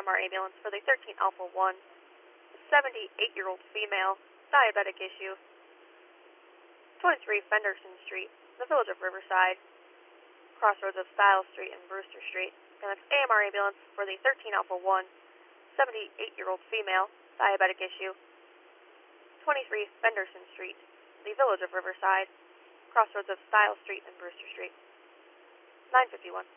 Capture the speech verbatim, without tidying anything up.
M R ambulance for the thirteen Alpha one, seventy-eight-year-old female, diabetic issue, twenty-three Fenderson Street, the Village of Riverside, crossroads of Stiles Street and Brewster Street. And that's A M R ambulance for the thirteen Alpha one, seventy-eight-year-old female, diabetic issue, twenty-three Fenderson Street, the Village of Riverside, crossroads of Stiles Street and Brewster Street. nine fifty-one.